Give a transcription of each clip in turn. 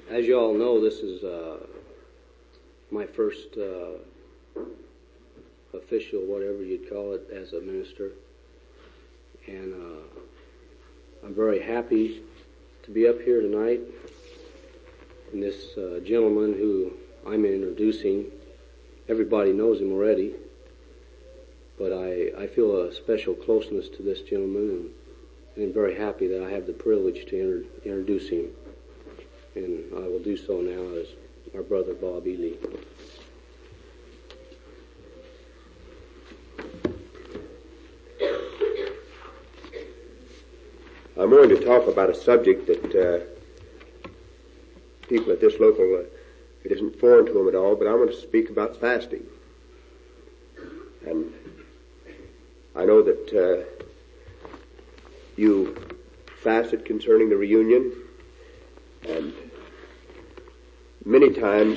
As you all know, this is my first official, whatever you'd call it, as a minister. And I'm very happy to be up here tonight. And this gentleman who I'm introducing, everybody knows him already, but I feel a special closeness to this gentleman, and I'm very happy that I have the privilege to introduce him. And I will do so now as our brother Bob Ely. I'm going to talk about a subject that people at this local, it isn't foreign to them at all, but I want to speak about fasting. And I know that you fasted concerning the reunion, and many times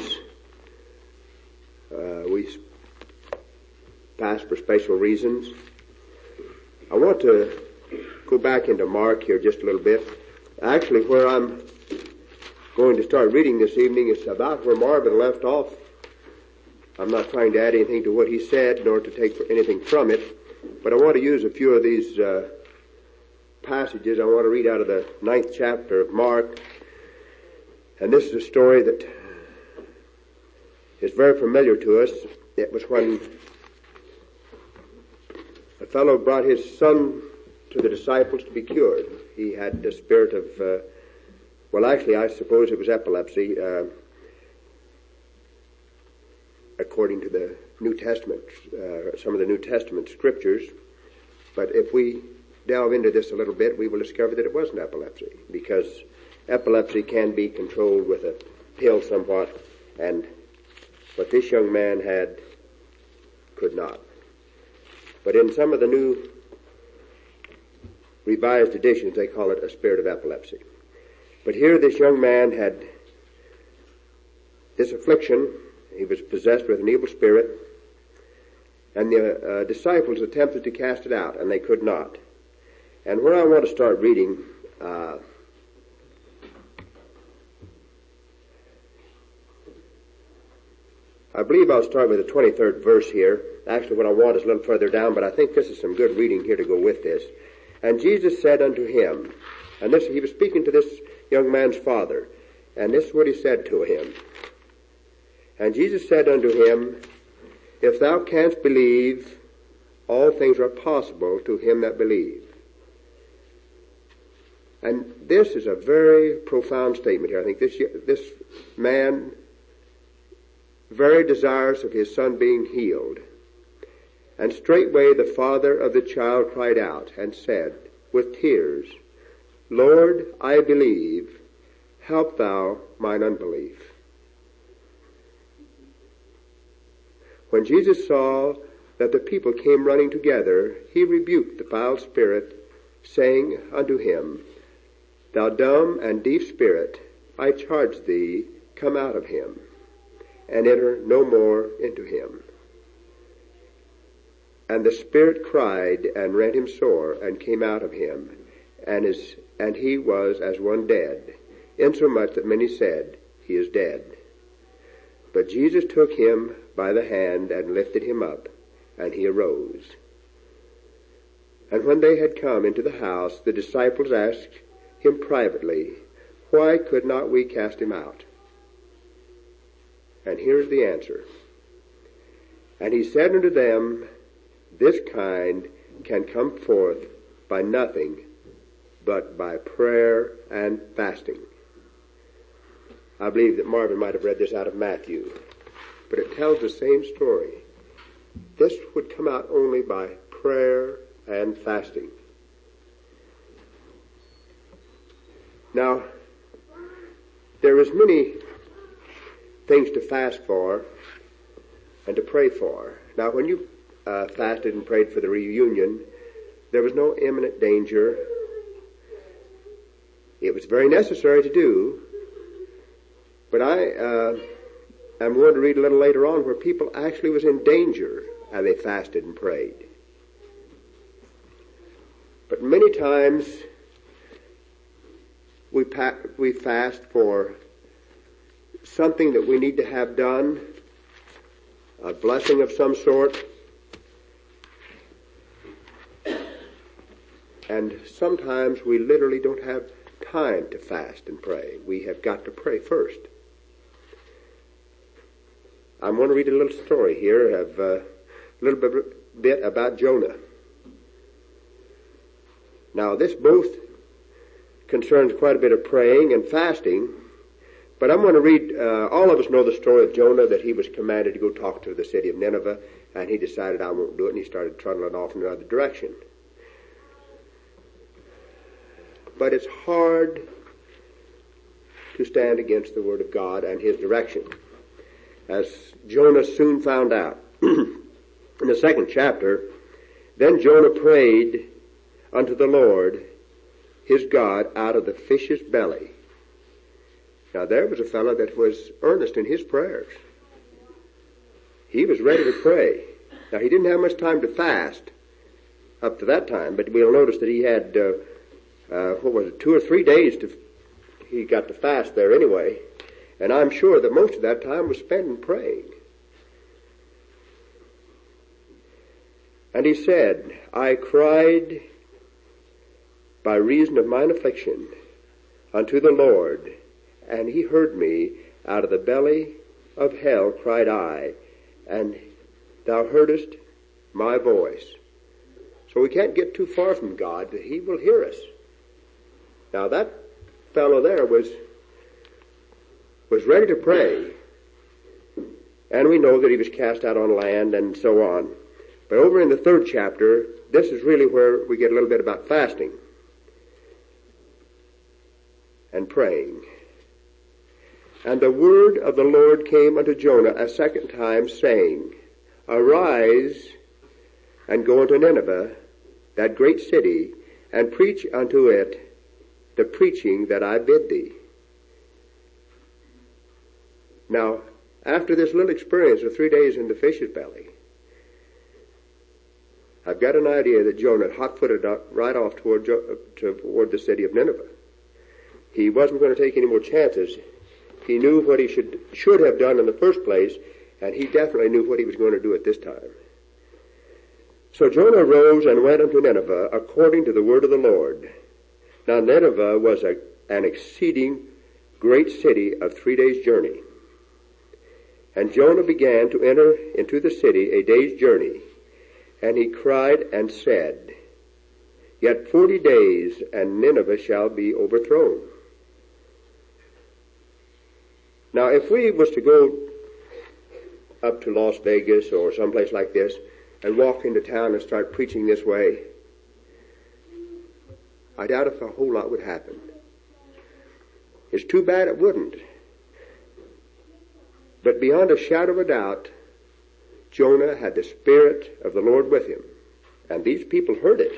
we fast for special reasons. I want to go back into Mark here just a little bit. Actually, where I'm going to start reading this evening is about where Marvin left off. I'm not trying to add anything to what he said, nor to take anything from it, but I want to use a few of these passages. I want to read out of the 9th chapter of Mark. And this is a story that is very familiar to us. It was when a fellow brought his son to the disciples to be cured. He had the spirit of, I suppose it was epilepsy, according to the New Testament, some of the New Testament scriptures. But if we delve into this a little bit, we will discover that it wasn't epilepsy, because epilepsy can be controlled with a pill somewhat, and what this young man had could not. But in some of the new revised editions, they call it a spirit of epilepsy. But here this young man had this affliction. He was possessed with an evil spirit, and the disciples attempted to cast it out, and they could not. And where I want to start reading, I believe I'll start with the 23rd verse here. Actually, what I want is a little further down, but I think this is some good reading here to go with this. And Jesus said unto him, and this, he was speaking to this young man's father, and this is what he said to him. And Jesus said unto him, If thou canst believe, all things are possible to him that believe. And this is a very profound statement here. I think this man very desirous of his son being healed. And straightway the father of the child cried out and said with tears, Lord, I believe, help thou mine unbelief. When Jesus saw that the people came running together, he rebuked the foul spirit, saying unto him, Thou dumb and deaf spirit, I charge thee, come out of him, and enter no more into him. And the spirit cried and rent him sore, and came out of him, and he was as one dead, insomuch that many said, He is dead. But Jesus took him by the hand and lifted him up, and he arose. And when they had come into the house, the disciples asked him privately, Why could not we cast him out? And here's the answer. And he said unto them, This kind can come forth by nothing but by prayer and fasting. I believe that Marvin might have read this out of Matthew, but it tells the same story. This would come out only by prayer and fasting. Now, there is many things to fast for and to pray for. Now, when you fasted and prayed for the reunion, there was no imminent danger. It was very necessary to do, but I am going to read a little later on where people actually was in danger as they fasted and prayed. But many times we fast for something that we need to have done, a blessing of some sort. And sometimes we literally don't have time to fast and pray. We have got to pray first. I'm going to read a little story here of a little bit about Jonah. Now, this both concerns quite a bit of praying and fasting, but I'm going to read, all of us know the story of Jonah, that he was commanded to go talk to the city of Nineveh, and he decided, I won't do it, and he started trundling off in another direction. But it's hard to stand against the Word of God and His direction, as Jonah soon found out. In the 2nd chapter, then Jonah prayed unto the Lord his God out of the fish's belly. Now there was a fellow that was earnest in his prayers. He was ready to pray. Now he didn't have much time to fast up to that time, but we'll notice that he had, 2 or 3 days he got to fast there anyway. And I'm sure that most of that time was spent in praying. And he said, I cried by reason of mine affliction unto the Lord, and he heard me. Out of the belly of hell cried I, and thou heardest my voice. So we can't get too far from God, that He will hear us. Now that fellow there was ready to pray, and we know that he was cast out on land and so on. But over in the 3rd chapter, this is really where we get a little bit about fasting and praying. And the word of the Lord came unto Jonah a 2nd time, saying, Arise and go unto Nineveh, that great city, and preach unto it the preaching that I bid thee. Now, after this little experience of 3 days in the fish's belly, I've got an idea that Jonah hot-footed right off toward the city of Nineveh. He wasn't going to take any more chances. He knew what he should have done in the first place, and he definitely knew what he was going to do at this time. So Jonah rose and went unto Nineveh according to the word of the Lord. Now Nineveh was an exceeding great city of 3 days' journey. And Jonah began to enter into the city a day's journey. And he cried and said, Yet 40 days, and Nineveh shall be overthrown. Now, if we was to go up to Las Vegas or someplace like this and walk into town and start preaching this way, I doubt if a whole lot would happen. It's too bad it wouldn't. But beyond a shadow of a doubt, Jonah had the Spirit of the Lord with him. And these people heard it.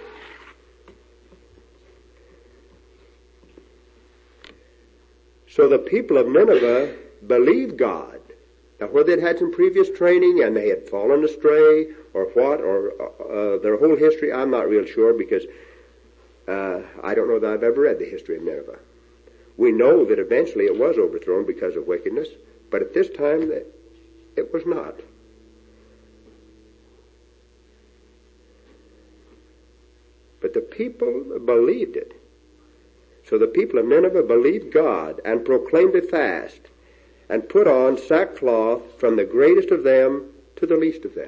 So the people of Nineveh believed God. Now, whether they'd had some previous training and they had fallen astray or what, or their whole history, I'm not real sure, because I don't know that I've ever read the history of Nineveh. We know that eventually it was overthrown because of wickedness, but at this time it was not. But the people believed it. So the people of Nineveh believed God and proclaimed a fast and put on sackcloth from the greatest of them to the least of them.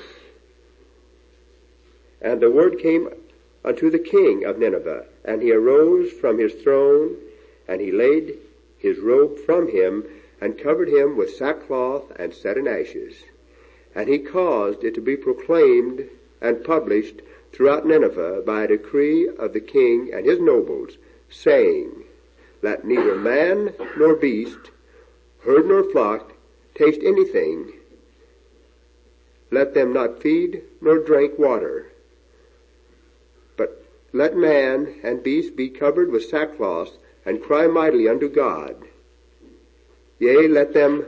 And the word came unto the king of Nineveh, and he arose from his throne, and he laid his robe from him, and covered him with sackcloth and set in ashes. And he caused it to be proclaimed and published throughout Nineveh by a decree of the king and his nobles, saying, Let neither man nor beast, herd nor flock, taste anything. Let them not feed nor drink water. But let man and beast be covered with sackcloth, and cry mightily unto God. Yea, let them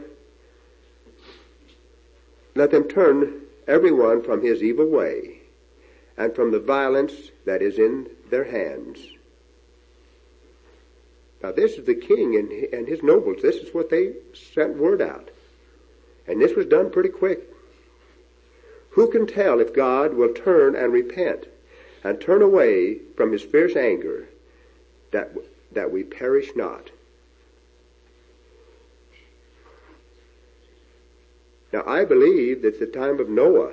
turn every one from his evil way, and from the violence that is in their hands. Now this is the king and his nobles. This is what they sent word out. And this was done pretty quick. Who can tell if God will turn and repent and turn away from his fierce anger that we perish not? Now I believe that the time of Noah,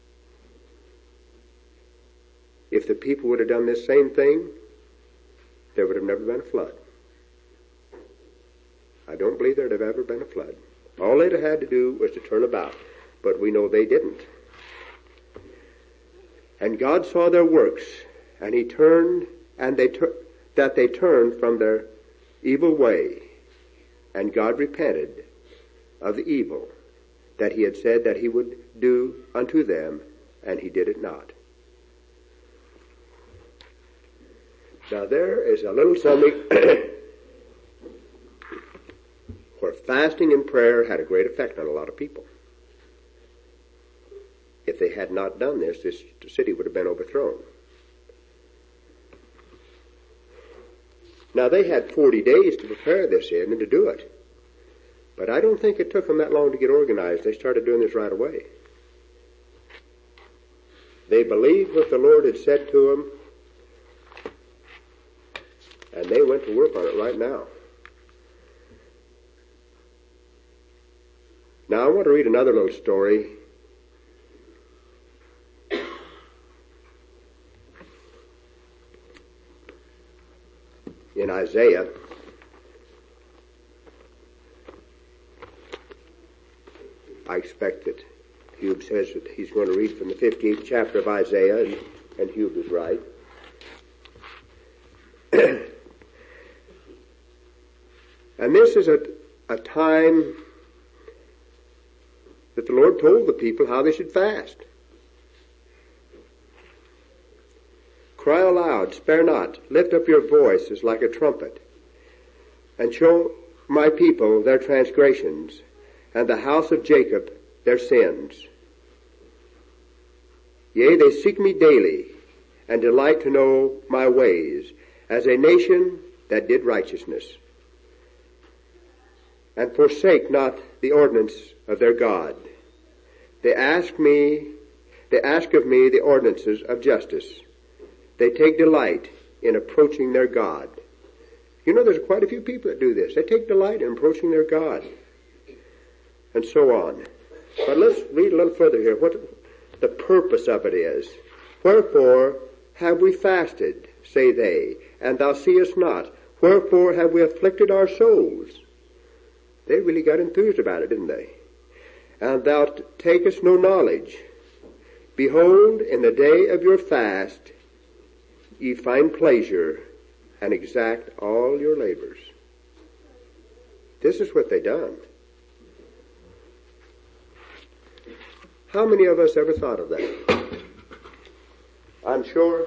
if the people would have done this same thing, there would have never been a flood. I don't believe there'd have ever been a flood. All they'd have had to do was to turn about, but we know they didn't. And God saw their works, and he turned, and that they turned from their evil way, and God repented of the evil that he had said that he would do unto them, and he did it not. Now there is a little something where fasting and prayer had a great effect on a lot of people. If they had not done this, this city would have been overthrown. Now they had 40 days to prepare this in and to do it. But I don't think it took them that long to get organized. They started doing this right away. They believed what the Lord had said to them, and they went to work on it right now. Now I want to read another little story. In Isaiah. I expect that Hube says that he's going to read from the 15th chapter of Isaiah, and Hube is right. And this is a time that the Lord told the people how they should fast. Cry aloud, spare not, lift up your voices like a trumpet, and show my people their transgressions, and the house of Jacob their sins. Yea, they seek me daily, and delight to know my ways, as a nation that did righteousness, and forsake not the ordinance of their God. They ask of me the ordinances of justice. They take delight in approaching their God. You know, there's quite a few people that do this. They take delight in approaching their God. And so on. But let's read a little further here what the purpose of it is. Wherefore have we fasted, say they, and thou seest not? Wherefore have we afflicted our souls? They really got enthused about it, didn't they? And thou takest no knowledge. Behold, in the day of your fast, ye find pleasure and exact all your labors. This is what they done. How many of us ever thought of that? I'm sure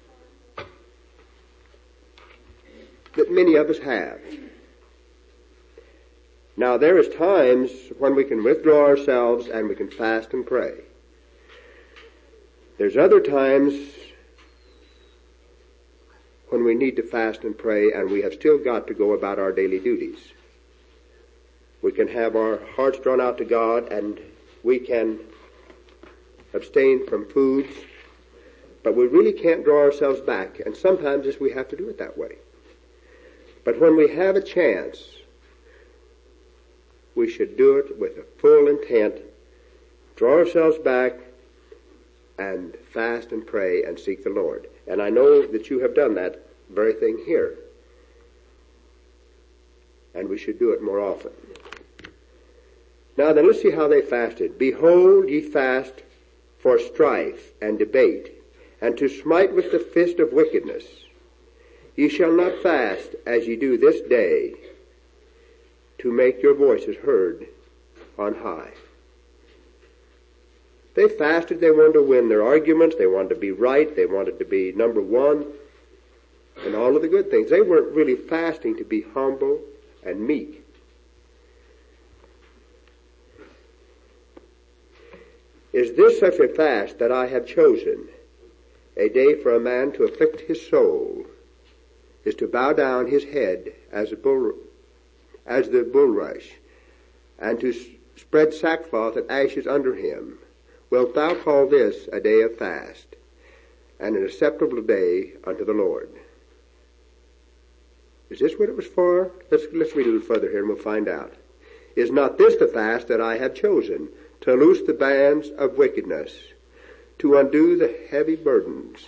that many of us have. Now there is times when we can withdraw ourselves and we can fast and pray. There's other times when we need to fast and pray and we have still got to go about our daily duties. We can have our hearts drawn out to God and we can abstain from foods, but we really can't draw ourselves back, and sometimes we have to do it that way. But when we have a chance, we should do it with a full intent, draw ourselves back, and fast and pray and seek the Lord. And I know that you have done that very thing here. And we should do it more often. Now then, let's see how they fasted. Behold, ye fast for strife and debate, and to smite with the fist of wickedness. Ye shall not fast as ye do this day, to make your voices heard on high. They fasted, they wanted to win their arguments, they wanted to be right, they wanted to be number one, and all of the good things. They weren't really fasting to be humble and meek. Is this such a fast that I have chosen, a day for a man to afflict his soul, is to bow down his head as the bulrush, and to spread sackcloth and ashes under him. Wilt thou call this a day of fast, and an acceptable day unto the Lord? Is this what it was for? Let's read a little further here and we'll find out. Is not this the fast that I have chosen, to loose the bands of wickedness, to undo the heavy burdens,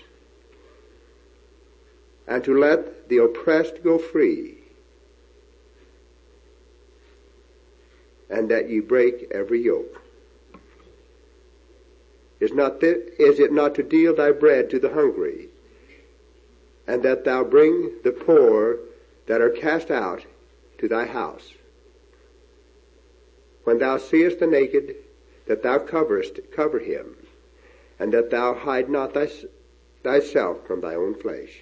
and to let the oppressed go free, and that ye break every yoke? Is it not to deal thy bread to the hungry, and that thou bring the poor that are cast out to thy house? When thou seest the naked, that thou cover him, and that thou hide not thyself from thy own flesh.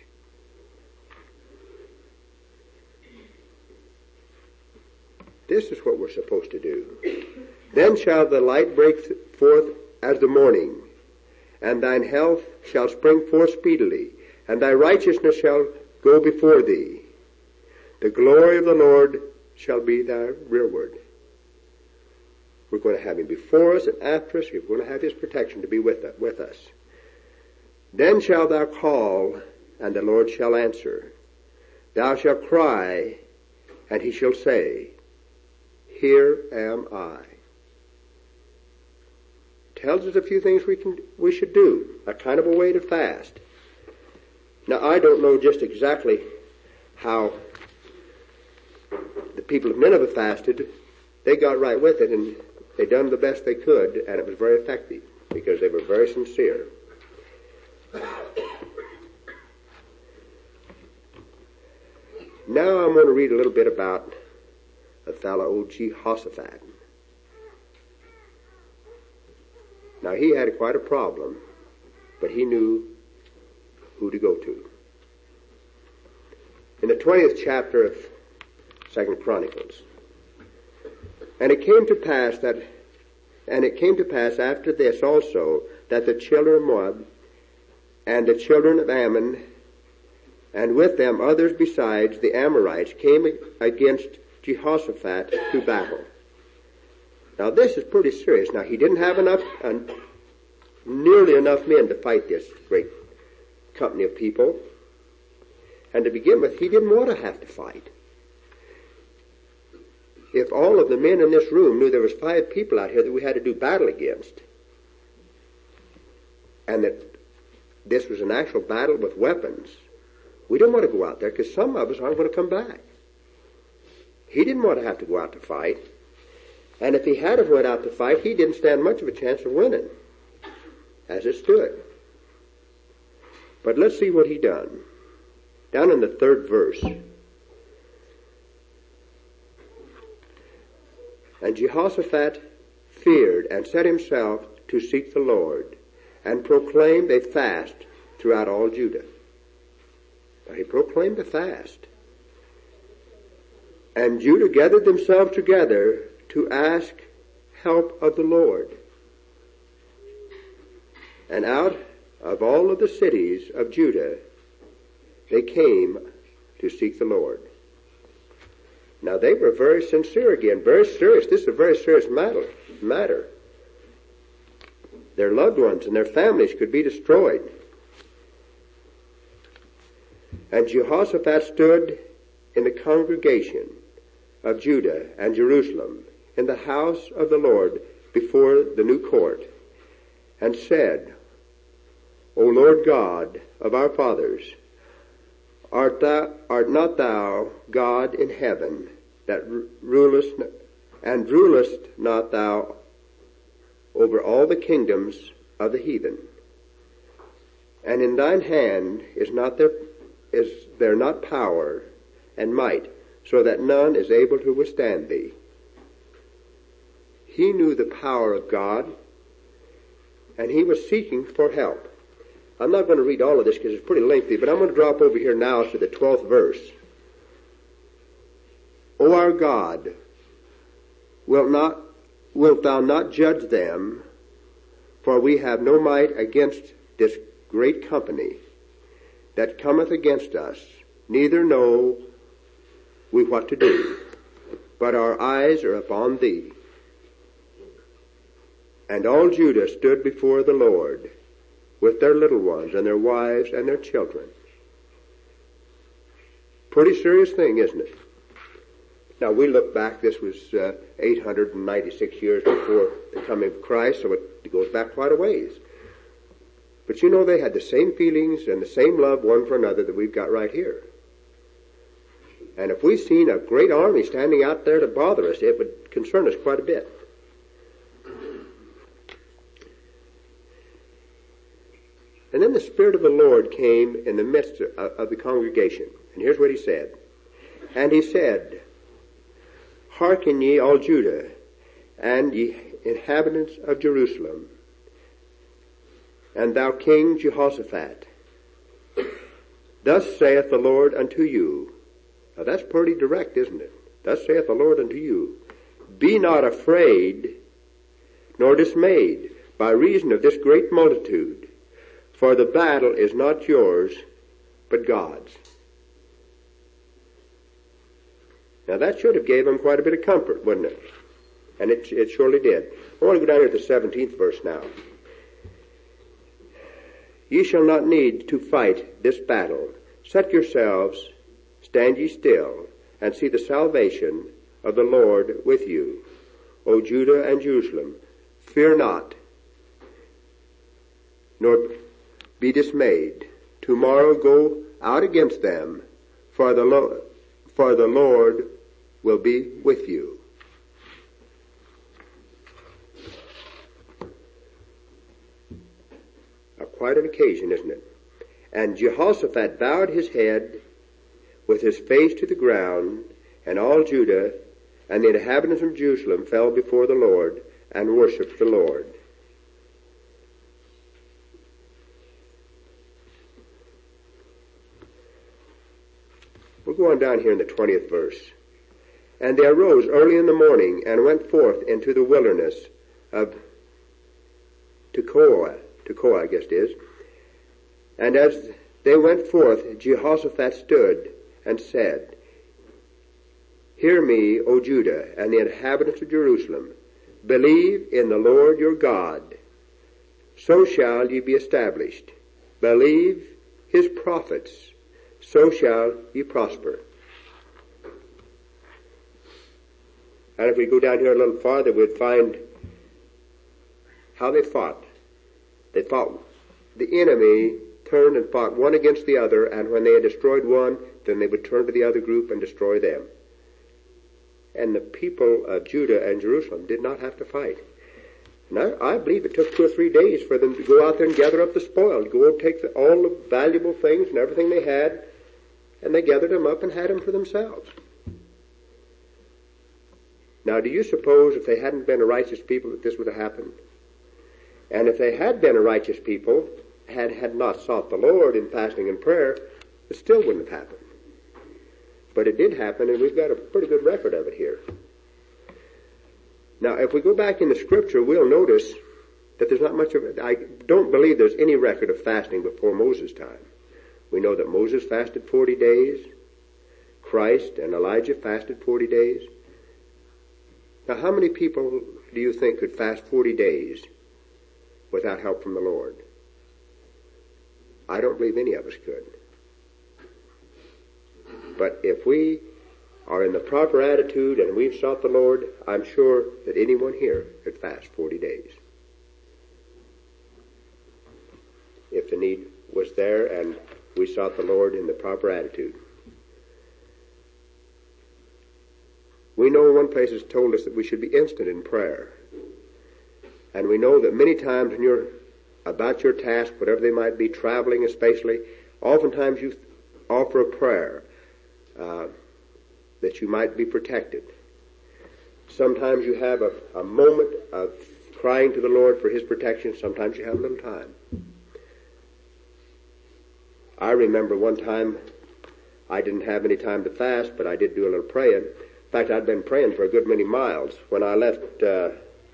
This is what we're supposed to do. Then shall the light break forth as the morning, and thine health shall spring forth speedily, and thy righteousness shall go before thee. The glory of the Lord shall be thy rearward. We're going to have him before us and after us. We're going to have his protection to be with us. Then shalt thou call, and the Lord shall answer. Thou shalt cry, and he shall say, Here am I. Tells us a few things we should do, a kind of a way to fast. Now, I don't know just exactly how the people of Nineveh fasted. They got right with it, and they done the best they could, and it was very effective because they were very sincere. Now I'm going to read a little bit about a fellow, old Jehoshaphat. Now he had quite a problem, but he knew who to go to. In the 20th chapter of 2 Chronicles, And it came to pass after this also, that the children of Moab and the children of Ammon, and with them others besides the Amorites, came against Jehoshaphat to battle. Now this is pretty serious. Now he didn't have nearly enough men to fight this great company of people. And to begin with, he didn't want to have to fight. If all of the men in this room knew there was 5 people out here that we had to do battle against, and that this was an actual battle with weapons, we didn't want to go out there because some of us aren't going to come back. He didn't want to have to go out to fight. And if he had went out to fight, he didn't stand much of a chance of winning, as it stood. But let's see what he done. Down in the 3rd verse. And Jehoshaphat feared and set himself to seek the Lord, and proclaimed a fast throughout all Judah. Now he proclaimed a fast. And Judah gathered themselves together to ask help of the Lord. And out of all of the cities of Judah, they came to seek the Lord. Now they were very sincere again, very serious. This is a very serious matter. Their loved ones and their families could be destroyed. And Jehoshaphat stood in the congregation of Judah and Jerusalem in the house of the Lord before the new court, and said, O Lord God of our fathers, art not thou God in heaven, that rulest not thou over all the kingdoms of the heathen? And in thine hand is there not power and might, so that none is able to withstand thee? He knew the power of God, and he was seeking for help. I'm not going to read all of this because it's pretty lengthy, but I'm going to drop over here now to the 12th verse. O our God, wilt thou not judge them? For we have no might against this great company that cometh against us, neither know we what to do, but our eyes are upon thee. And all Judah stood before the Lord with their little ones and their wives and their children. Pretty serious thing, isn't it? Now we look back, this was 896 years before the coming of Christ, so it goes back quite a ways. But you know, they had the same feelings and the same love one for another that we've got right here. And if we've seen a great army standing out there to bother us, it would concern us quite a bit. And then the Spirit of the Lord came in the midst of the congregation. And here's what he said. And he said, Hearken ye, all Judah, and ye inhabitants of Jerusalem, and thou King Jehoshaphat. Thus saith the Lord unto you. Now that's pretty direct, isn't it? Thus saith the Lord unto you. Be not afraid, nor dismayed, by reason of this great multitude, for the battle is not yours, but God's. Now that should have gave him quite a bit of comfort, wouldn't it? And it surely did. I want to go down here to the 17th verse now. Ye shall not need to fight this battle. Set yourselves, stand ye still, and see the salvation of the Lord with you. O Judah and Jerusalem, fear not, nor be dismayed. Tomorrow go out against them, for the Lord will be with you. Quite an occasion, isn't it? And Jehoshaphat bowed his head with his face to the ground, and all Judah and the inhabitants of Jerusalem fell before the Lord and worshipped the Lord. We'll go on down here in the 20th verse. And they arose early in the morning and went forth into the wilderness of Tekoa, I guess it is. And as they went forth, Jehoshaphat stood and said, Hear me, O Judah, and the inhabitants of Jerusalem. Believe in the Lord your God. So shall ye be established. Believe his prophets. So shall ye prosper. And if we go down here a little farther, we'd find how they fought. They fought, the enemy turned and fought one against the other, and when they had destroyed one, then they would turn to the other group and destroy them. And the people of Judah and Jerusalem did not have to fight. And I believe it took 2 or 3 days for them to go out there and gather up the spoil, to go and take all the valuable things and everything they had, and they gathered them up and had them for themselves. Now, do you suppose if they hadn't been a righteous people that this would have happened? And if they had been a righteous people, had not sought the Lord in fasting and prayer, it still wouldn't have happened. But it did happen, and we've got a pretty good record of it here. Now, if we go back in the Scripture, we'll notice that there's not much of it. I don't believe there's any record of fasting before Moses' time. We know that Moses fasted 40 days. Christ and Elijah fasted 40 days. Now, how many people do you think could fast 40 days without help from the Lord? I don't believe any of us could. But if we are in the proper attitude and we've sought the Lord, I'm sure that anyone here could fast 40 days. If the need was there and we sought the Lord in the proper attitude. We know one place has told us that we should be instant in prayer. And we know that many times when you're about your task, whatever they might be, traveling especially, oftentimes you offer a prayer that you might be protected. Sometimes you have a moment of crying to the Lord for his protection. Sometimes you have a little time. I remember one time I didn't have any time to fast, but I did do a little praying. In fact, I'd been praying for a good many miles. When I left a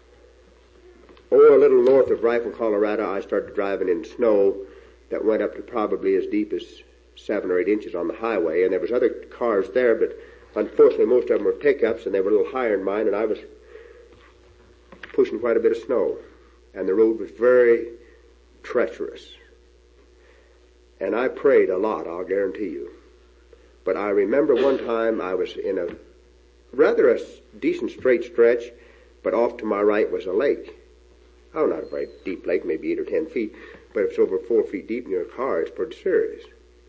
little north of Rifle, Colorado, I started driving in snow that went up to probably as deep as 7 or 8 inches on the highway, and there was other cars there, but unfortunately most of them were pickups, and they were a little higher than mine, and I was pushing quite a bit of snow. And the road was very treacherous. And I prayed a lot, I'll guarantee you. But I remember one time I was in a decent straight stretch, but off to my right was a lake. Oh, not a very deep lake, maybe 8 or 10 feet, but if it's over 4 feet deep in your car, it's pretty serious.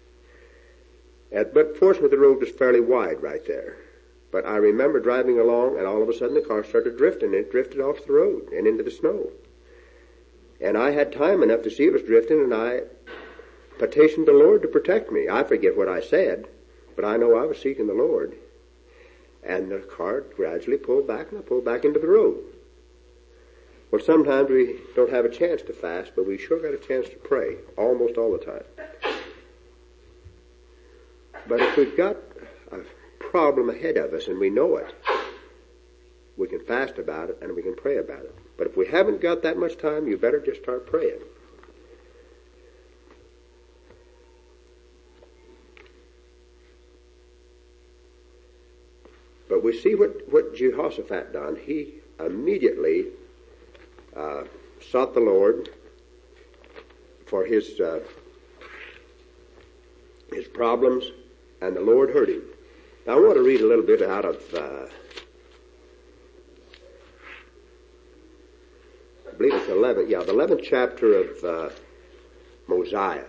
But fortunately, the road was fairly wide right there. But I remember driving along, and all of a sudden the car started drifting, and it drifted off the road and into the snow. And I had time enough to see it was drifting, and I petitioned the Lord to protect me. I forget what I said, but I know I was seeking the Lord. And the car gradually pulled back, and I pulled back into the road. Well, sometimes we don't have a chance to fast, but we sure got a chance to pray, almost all the time. But if we've got a problem ahead of us and we know it, we can fast about it and we can pray about it. But if we haven't got that much time, you better just start praying. But we see what Jehoshaphat done. He immediately sought the Lord for his problems, and the Lord heard him. Now I want to read a little bit out of I believe it's the 11th chapter of Mosiah.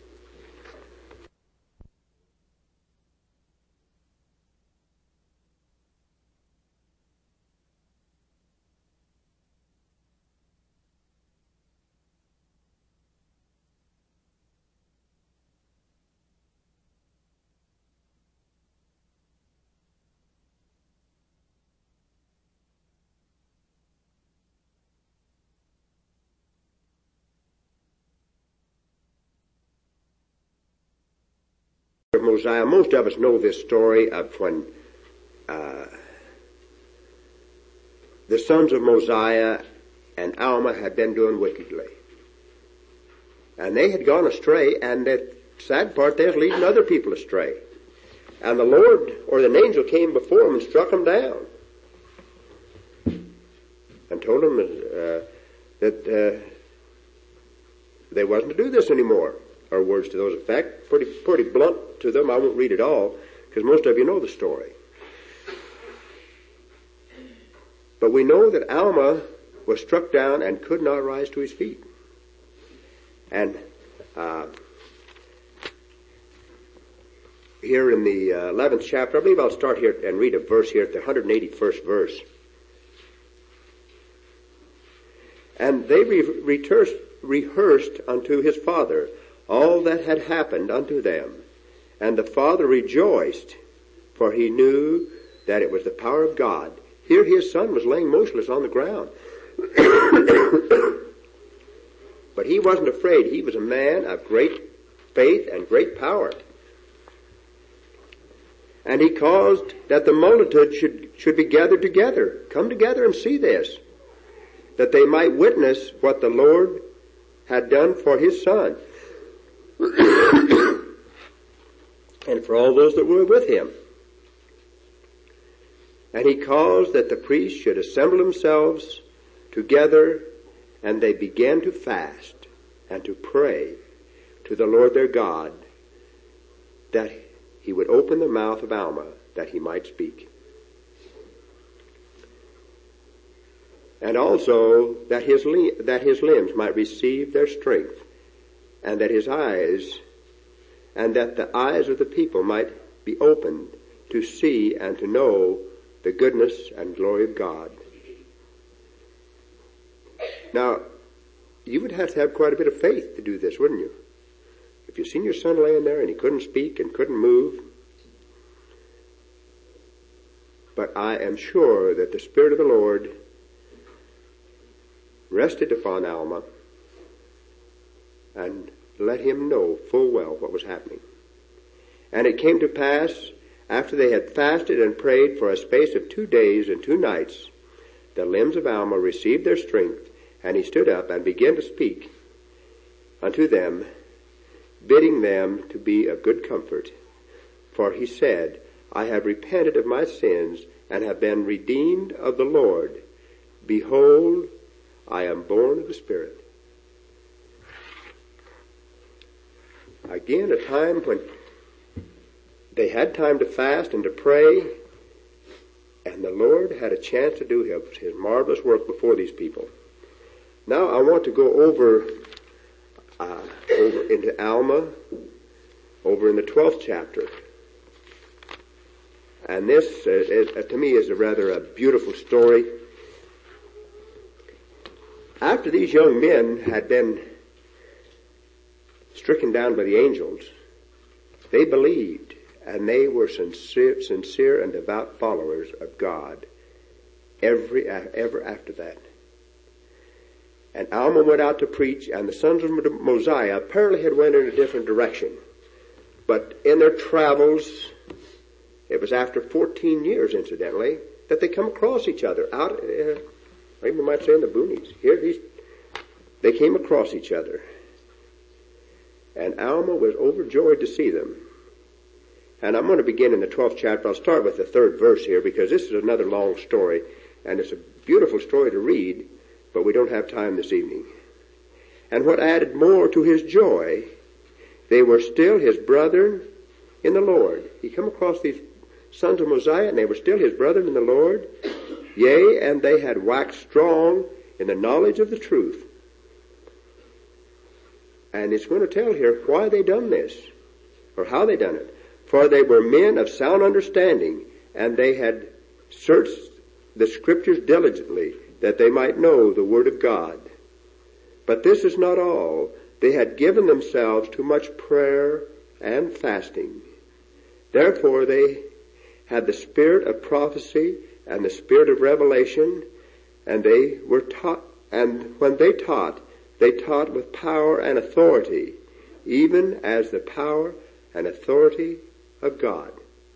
Of Mosiah. Most of us know this story of when the sons of Mosiah and Alma had been doing wickedly. And they had gone astray, and the sad part, they was leading other people astray. And the Lord, or the angel, came before them and struck them down. And told them that they wasn't to do this anymore. Or words to those effect. Pretty blunt to them. I won't read it all, because most of you know the story. But we know that Alma was struck down and could not rise to his feet. And here in the 11th chapter, I believe I'll start here and read a verse here at the 181st verse. And they rehearsed unto his father all that had happened unto them. And the father rejoiced, for he knew that it was the power of God. Here his son was laying motionless on the ground. But he wasn't afraid. He was a man of great faith and great power. And he caused that the multitude should be gathered together. Come together and see this, that they might witness what the Lord had done for his son. And for all those that were with him. And he caused that the priests should assemble themselves together, and they began to fast and to pray to the Lord their God, that he would open the mouth of Alma, that he might speak. And also that his limbs might receive their strength, and that the eyes of the people might be opened to see and to know the goodness and glory of God. Now, you would have to have quite a bit of faith to do this, wouldn't you? If you seen your son laying there and he couldn't speak and couldn't move. But I am sure that the Spirit of the Lord rested upon Alma and let him know full well what was happening. And it came to pass, after they had fasted and prayed for a space of 2 days and 2 nights, the limbs of Alma received their strength, and he stood up and began to speak unto them bidding them to be of good comfort. For he said, I have repented of my sins and have been redeemed of the Lord. Behold, I am born of the Spirit. Again, a time when they had time to fast and to pray, and the Lord had a chance to do his marvelous work before these people. Now I want to go over into Alma, over in the 12th chapter. And this, to me, is a beautiful story. After these young men had been stricken down by the angels, they believed, and they were sincere and devout followers of God ever after that. And Alma went out to preach, and the sons of Mosiah apparently had went in a different direction. But in their travels, it was after 14 years, incidentally, that they come across each other out, maybe we might say in the boonies. They came across each other. And Alma was overjoyed to see them. And I'm going to begin in the 12th chapter. I'll start with the 3rd verse here because this is another long story. And it's a beautiful story to read, but we don't have time this evening. And what added more to his joy, they were still his brethren in the Lord. He come across these sons of Mosiah, and they were still his brethren in the Lord. Yea, and they had waxed strong in the knowledge of the truth. And it's going to tell here why they done this, or how they done it. For they were men of sound understanding, and they had searched the Scriptures diligently, that they might know the Word of God. But this is not all. They had given themselves to much prayer and fasting. Therefore they had the spirit of prophecy and the spirit of revelation, and they were taught, and when they taught with power and authority, even as the power and authority of God.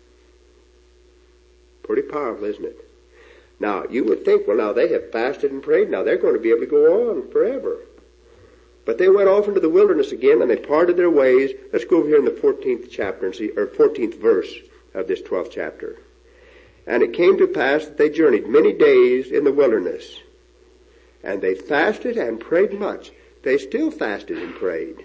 Pretty powerful, isn't it? Now, you would think, well, now they have fasted and prayed, now they're going to be able to go on forever. But they went off into the wilderness again, and they parted their ways. Let's go over here in the 14th chapter and see, or 14th verse of this 12th chapter. And it came to pass that they journeyed many days in the wilderness, and they fasted and prayed much. They still fasted and prayed,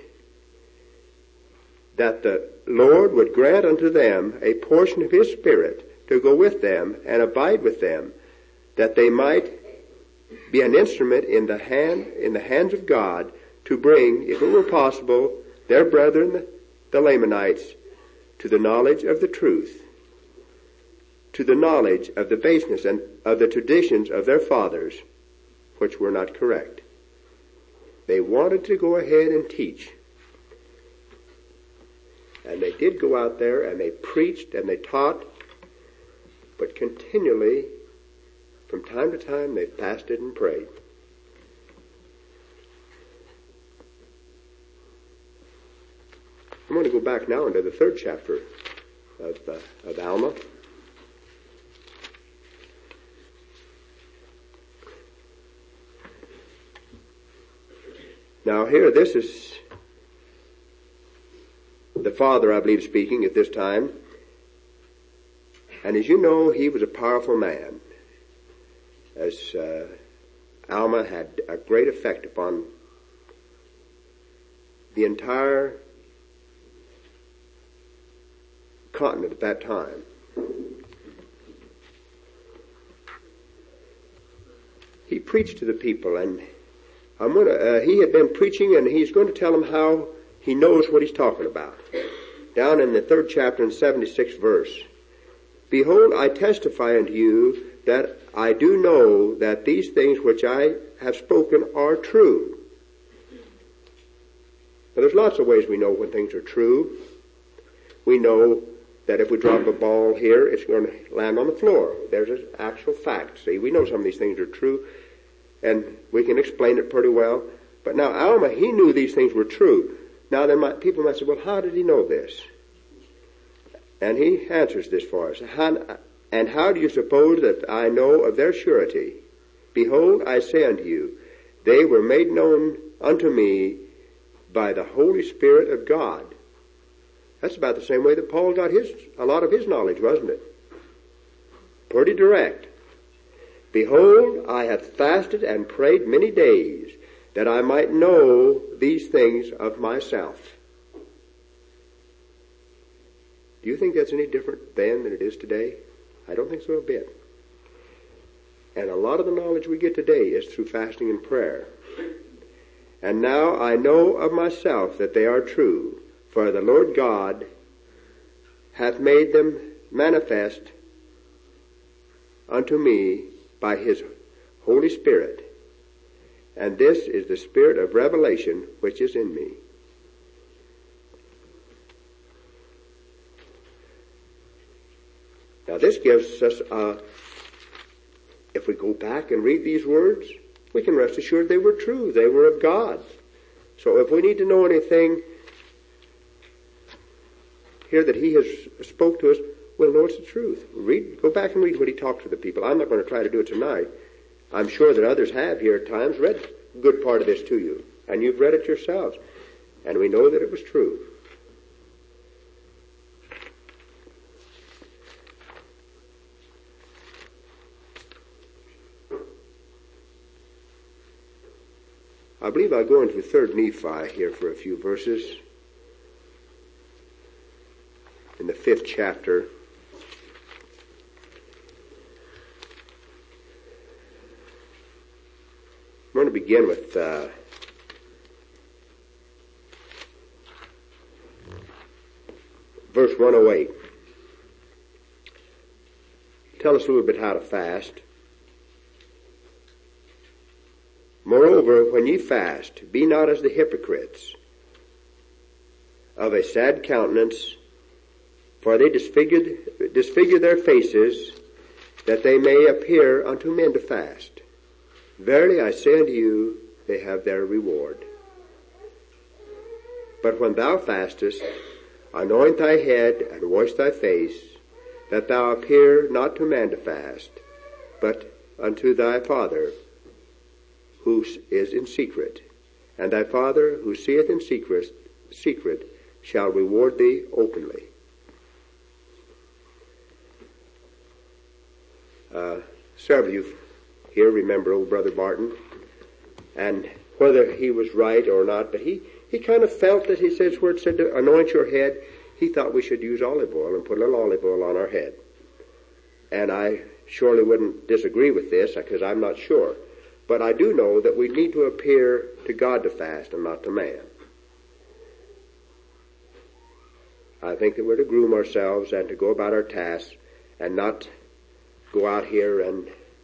that the Lord would grant unto them a portion of his Spirit to go with them and abide with them, that they might be an instrument in the hands of God to bring, if it were possible, their brethren, the Lamanites, to the knowledge of the truth, to the knowledge of the baseness and of the traditions of their fathers, which were not correct. They wanted to go ahead and teach. And they did go out there and they preached and they taught, but continually, from time to time, they fasted and prayed. I'm going to go back now into the 3rd chapter of Alma. Now here, this is the father, I believe, speaking at this time. And as you know, he was a powerful man. As Alma had a great effect upon the entire continent at that time. He preached to the people, and he had been preaching, and he's going to tell them how he knows what he's talking about. Down in the 3rd chapter and 76th verse. Behold, I testify unto you that I do know that these things which I have spoken are true. Now, there's lots of ways we know when things are true. We know that if we drop a ball here, it's going to land on the floor. There's an actual fact. See, we know some of these things are true, and we can explain it pretty well. But now, Alma, he knew these things were true. Now, people might say, well, how did he know this? And he answers this for us. And how do you suppose that I know of their surety? Behold, I say unto you, they were made known unto me by the Holy Spirit of God. That's about the same way that Paul got a lot of his knowledge, wasn't it? Pretty direct. Behold, I have fasted and prayed many days, that I might know these things of myself. Do you think that's any different then than it is today? I don't think so a bit. And a lot of the knowledge we get today is through fasting and prayer. And now I know of myself that they are true, for the Lord God hath made them manifest unto me by his Holy Spirit. And this is the spirit of revelation which is in me. Now this gives us if we go back and read these words, we can rest assured they were true. They were of God. So if we need to know anything here that he has spoke to us, we'll know it's the truth. Go back and read what he talked to the people. I'm not going to try to do it tonight. I'm sure that others have here at times read a good part of this to you. And you've read it yourselves. And we know that it was true. I believe I'll go into 3rd Nephi here for a few verses. In the 5th chapter. I'm going to begin with verse 108. Tell us a little bit how to fast. Moreover, when ye fast, be not as the hypocrites, of a sad countenance, for they disfigure their faces, that they may appear unto men to fast. Verily I say unto you, they have their reward. But when thou fastest, anoint thy head and wash thy face, that thou appear not to man to fast, but unto thy Father, who is in secret. And thy Father, who seeth in secret, shall reward thee openly. Several of you here remember old Brother Barton, and whether he was right or not, but he kind of felt that he says where it said to anoint your head, he thought we should use olive oil and put a little olive oil on our head. And I surely wouldn't disagree with this because I'm not sure. But I do know that we need to appear to God to fast and not to man. I think that we're to groom ourselves and to go about our tasks and not go out here and,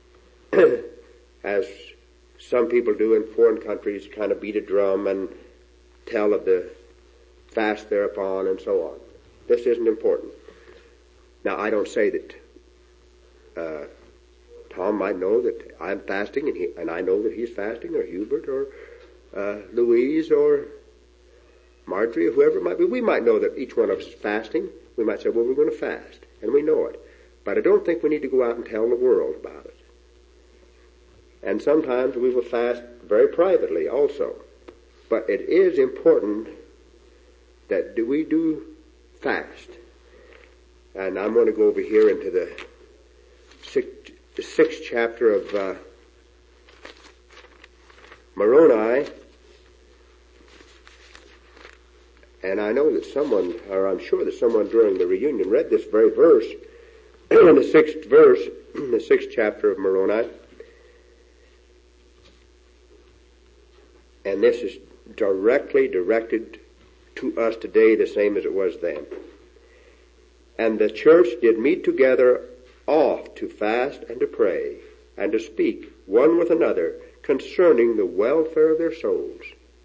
as some people do in foreign countries, kind of beat a drum and tell of the fast thereupon and so on. This isn't important. Now, I don't say that Tom might know that I'm fasting and I know that he's fasting, or Hubert, or Louise, or Marjorie, or whoever it might be. We might know that each one of us is fasting. We might say, well, we're going to fast, and we know it. But I don't think we need to go out and tell the world about it. And sometimes we will fast very privately also. But it is important that we do fast. And I'm going to go over here into the 6th chapter of Moroni. And I know that someone, or I'm sure that someone during the reunion read this very verse, in the 6th verse, in the 6th chapter of Moroni. And this is directly directed to us today the same as it was then. And the church did meet together oft to fast and to pray, and to speak one with another concerning the welfare of their souls.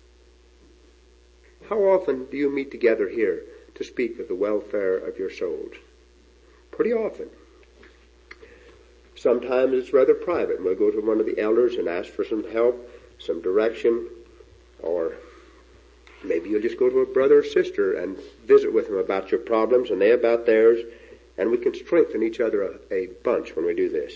How often do you meet together here to speak of the welfare of your souls? Pretty often. Sometimes it's rather private. We'll go to one of the elders and ask for some help, some direction, or maybe you'll just go to a brother or sister and visit with them about your problems and they about theirs, and we can strengthen each other a bunch when we do this.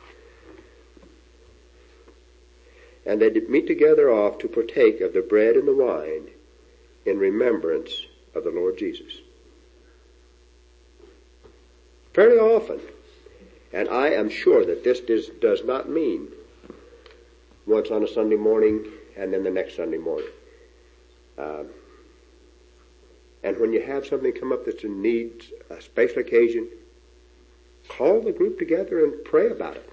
And they did meet together oft to partake of the bread and the wine in remembrance of the Lord Jesus. fairly often. And I am sure that this does not mean once on a Sunday morning and then the next Sunday morning. And when you have something come up that's in need, a special occasion, call the group together and pray about it.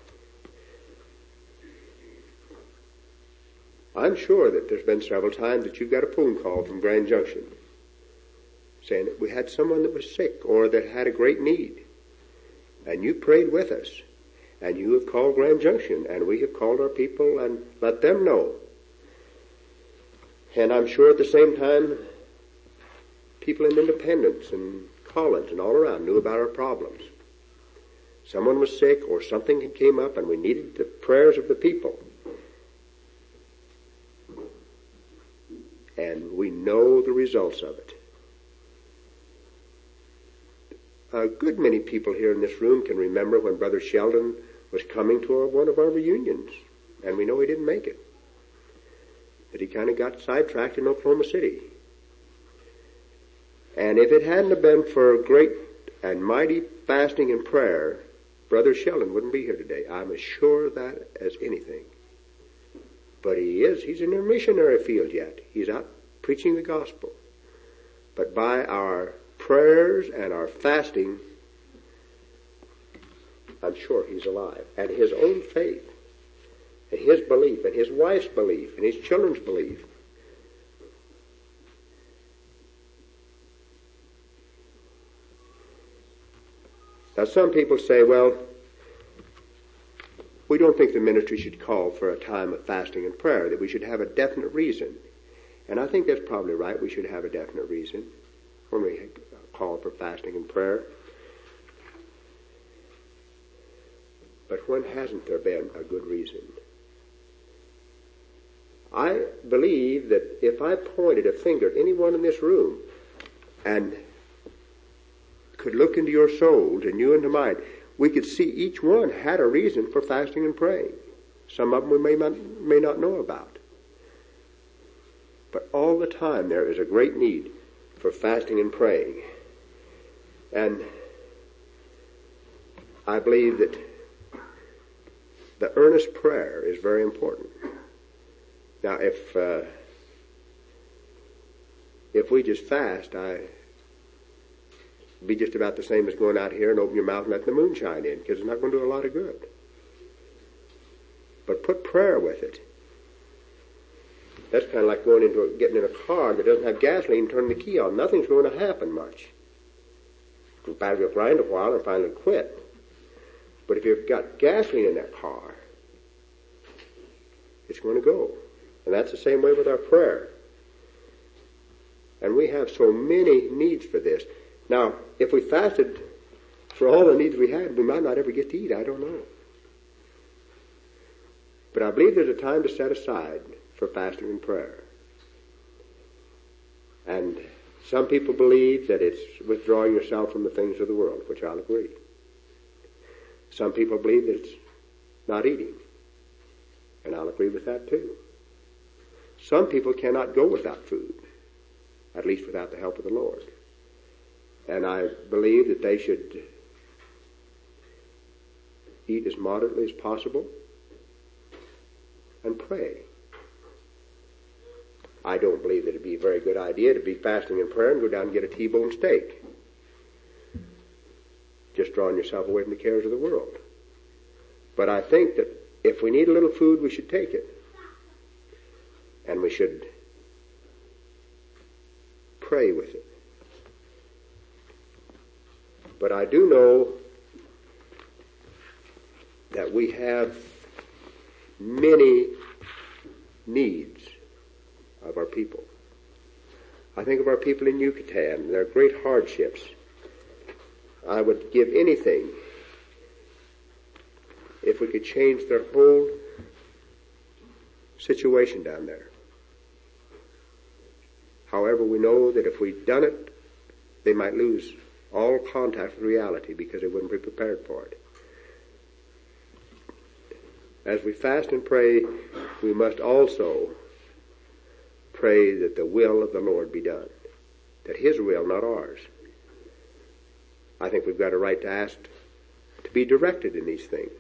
I'm sure that there's been several times that you've got a phone call from Grand Junction saying that we had someone that was sick or that had a great need. And you prayed with us. And you have called Grand Junction, and we have called our people and let them know. And I'm sure at the same time, people in Independence and Collins and all around knew about our problems. Someone was sick or something had came up and we needed the prayers of the people. And we know the results of it. A good many people here in this room can remember when Brother Sheldon was coming to one of our reunions, and we know he didn't make it. That he kind of got sidetracked in Oklahoma City. And if it hadn't have been for great and mighty fasting and prayer, Brother Sheldon wouldn't be here today. I'm as sure of that as anything. But he's in a missionary field yet. He's out preaching the gospel. But by our prayers and our fasting, I'm sure he's alive. And his own faith, and his belief, and his wife's belief, and his children's belief. Now some people say, well, we don't think the ministry should call for a time of fasting and prayer, that we should have a definite reason. And I think that's probably right. We should have a definite reason when we call for fasting and prayer. But when hasn't there been a good reason? I believe that if I pointed a finger at anyone in this room and could look into your souls and you into mine, we could see each one had a reason for fasting and praying. Some of them we may not know about. But all the time there is a great need for fasting and praying. And I believe that the earnest prayer is very important. Now, if we just fast, it'd be just about the same as going out here and open your mouth and letting the moon shine in, because it's not going to do a lot of good. But put prayer with it. That's kind of like getting in a car that doesn't have gasoline and turning the key on. Nothing's going to happen much. The battery will grind a while and finally quit. But if you've got gasoline in that car, it's going to go. And that's the same way with our prayer. And we have so many needs for this. Now, if we fasted for all the needs we had, we might not ever get to eat. I don't know. But I believe there's a time to set aside for fasting and prayer. And some people believe that it's withdrawing yourself from the things of the world, which I'll agree. Some people believe that it's not eating, and I'll agree with that too. Some people cannot go without food, at least without the help of the Lord. And I believe that they should eat as moderately as possible and pray. I don't believe that it'd be a very good idea to be fasting and prayer and go down and get a T-bone steak. Just drawing yourself away from the cares of the world. But I think that if we need a little food, we should take it. And we should pray with it. But I do know that we have many needs of our people. I think of our people in Yucatan, their great hardships. I would give anything if we could change their whole situation down there. However, we know that if we'd done it, they might lose all contact with reality because they wouldn't be prepared for it. As we fast and pray, we must also pray that the will of the Lord be done. That His will, not ours. I think we've got a right to ask be directed in these things.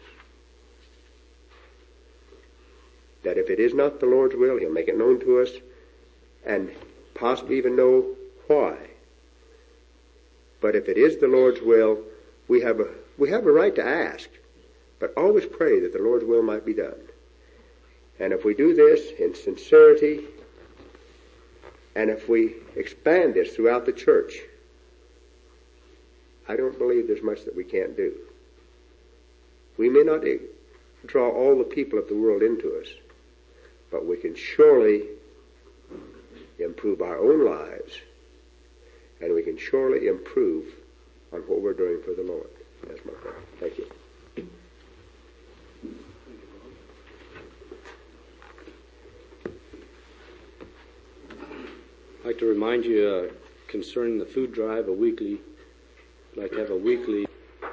That if it is not the Lord's will, He'll make it known to us and possibly even know why. But if it is the Lord's will, we have a right to ask, but always pray that the Lord's will might be done. And if we do this in sincerity, and if we expand this throughout the church, I don't believe there's much that we can't do. We may not draw all the people of the world into us, but we can surely improve our own lives, and we can surely improve on what we're doing for the Lord. That's my prayer. Thank you. I'd like to remind you concerning the food drive, I'd like to have a weekly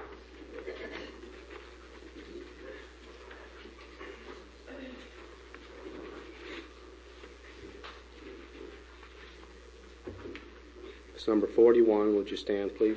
It's number 41. Would you stand, please?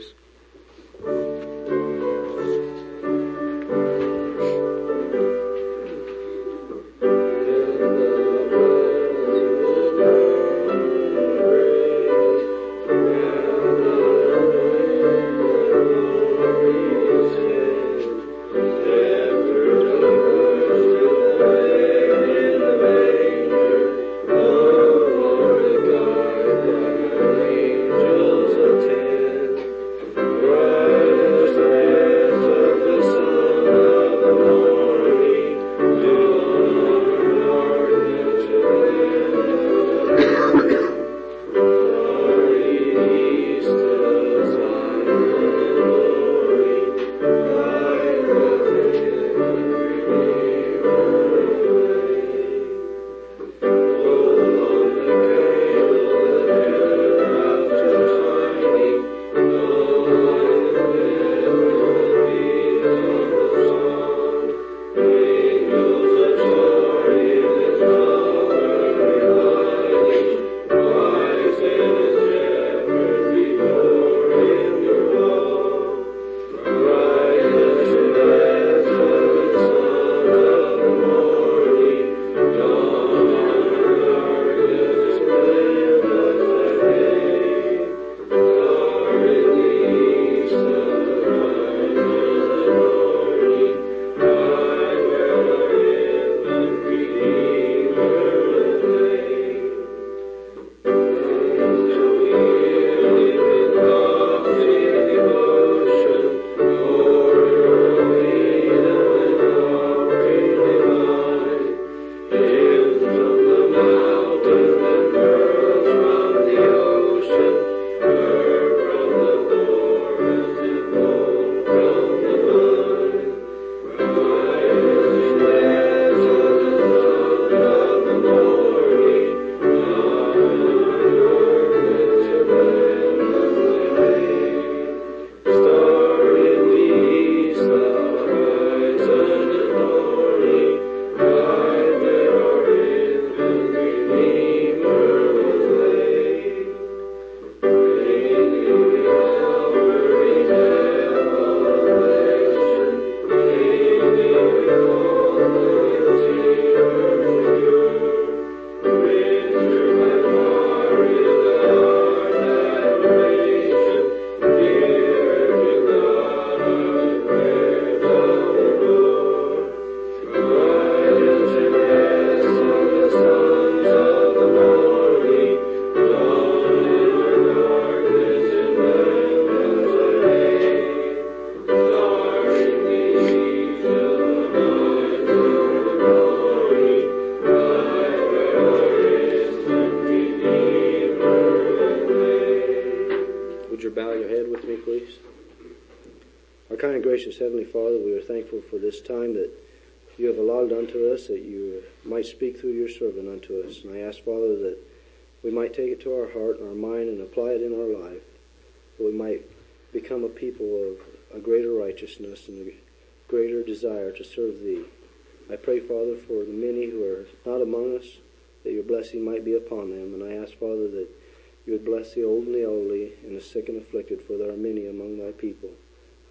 Gracious Heavenly Father, we are thankful for this time that you have allotted unto us, that you might speak through your servant unto us. And I ask, Father, that we might take it to our heart and our mind and apply it in our life, that we might become a people of a greater righteousness and a greater desire to serve Thee. I pray, Father, for the many who are not among us, that your blessing might be upon them. And I ask, Father, that you would bless the old and the elderly and the sick and afflicted, for there are many among thy people.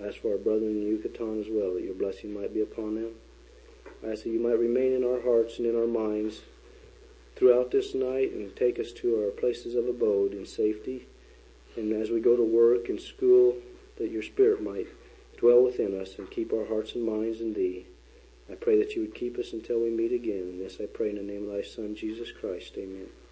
I ask for our brethren in Yucatan as well, that your blessing might be upon them. I ask that you might remain in our hearts and in our minds throughout this night and take us to our places of abode in safety. And as we go to work and school, that your Spirit might dwell within us and keep our hearts and minds in thee. I pray that you would keep us until we meet again. And this I pray in the name of thy Son, Jesus Christ. Amen.